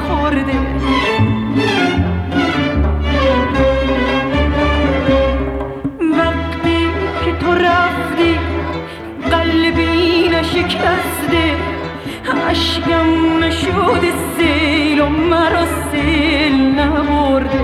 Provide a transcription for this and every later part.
نخورده. وقتی که تو رفتی قلبی نشکسته، عشقم نشد سیل و مرا سیل نبرده.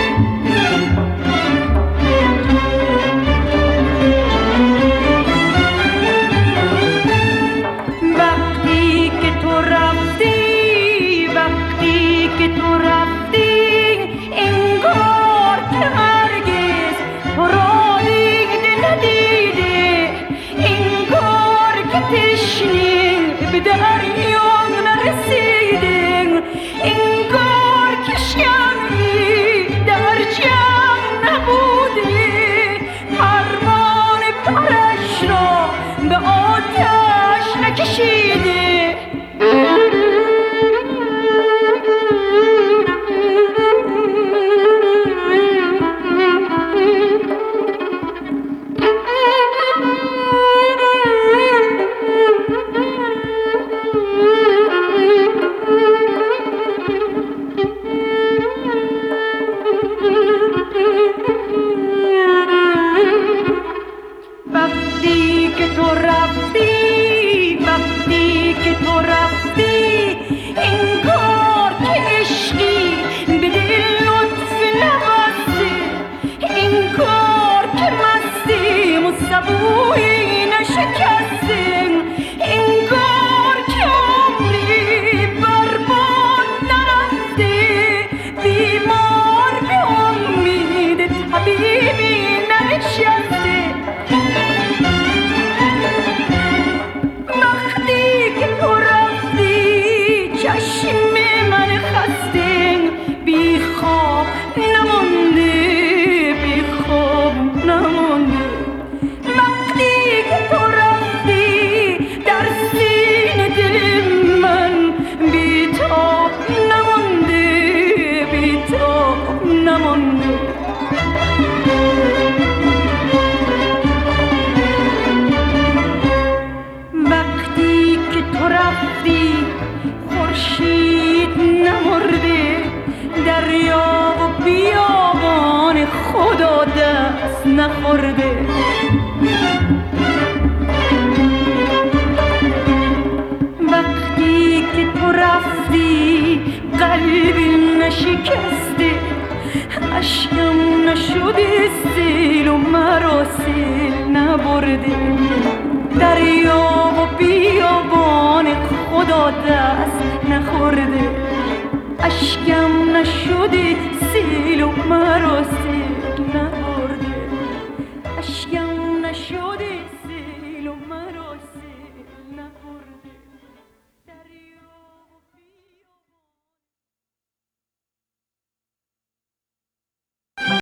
سبوی نشکسته، انگار که عمری برباد نرفته، بیمار به امید طبیبی ننشسته. وقتی که تو رفتی چشم من خسته، بی خواب نمانده، بی خواب نمانده. تو رفتی در سینه دل من بی‌تاب نمانده، بی‌تاب نمانده. وقتی که تو رفتی خورشید نمرده، دریا و بیابان خدا دست نخورده. وقتی که تو رفتی قلبی نشکسته، عشقم نشده سیل و مرا سیل نبرده. دریا و بیابان خدا دست نخورده، عشقم نشده سیل و مرا سیل